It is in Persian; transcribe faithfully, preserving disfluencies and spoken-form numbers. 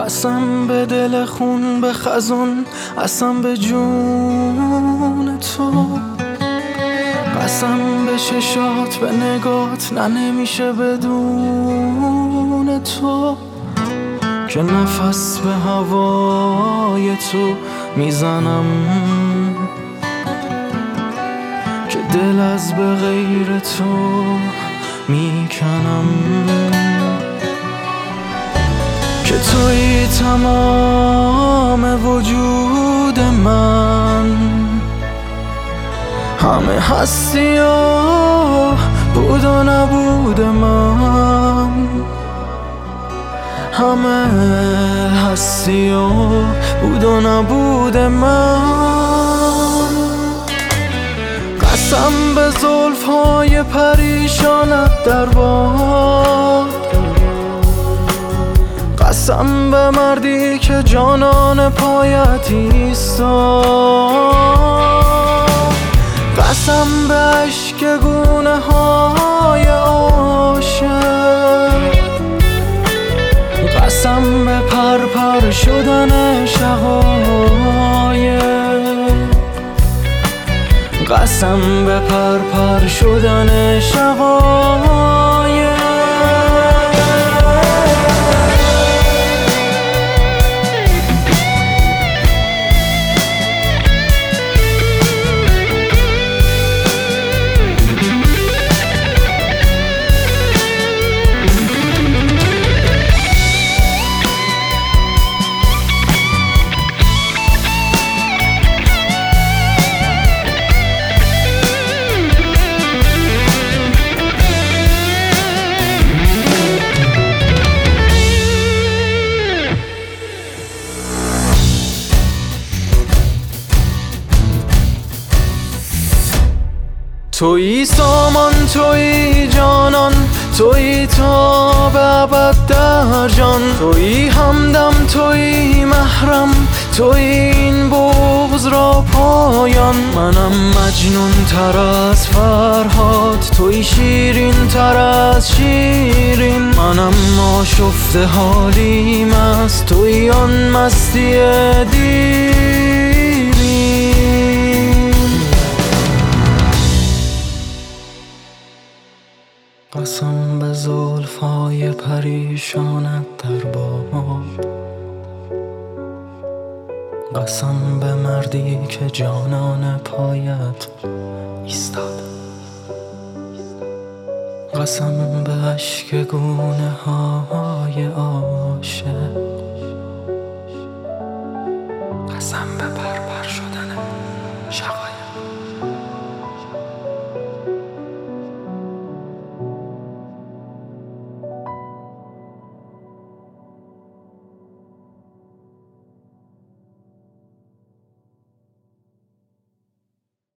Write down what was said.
قسم به دل خون به خزون، قسم به جون تو، قسم به چشات به نگات، نه نمیشه بدون تو، که نفس به هوای تو میزنم، که دل از به غیر تو میکنم، که توی تمام وجود من، همه هستی و بود و نبود من، همه هستی و بود و نبود من. قسم به زلف‌های پریشانت در باد، قسم به مردی که جانان پایت ایستاد، قسم به اشک گونه های عاشق، قسم به پرپر شدن شقایق، قسم به پرپر شدن شقایق. تویی سامان، تویی جانان، تویی تا به ابد در جان، تویی همدم، تویی محرم، تویی این بغض را پایان. منم مجنون تر از فرهاد، تویی شیرین تر از شیرین، منم آشفته حالی مست، تویی آن مستی دیرین. قسم به زلف‌های پریشانت در باد، قسم به مردی که جانان پایت ایستاد، قسم به اشک گونه های عاشق،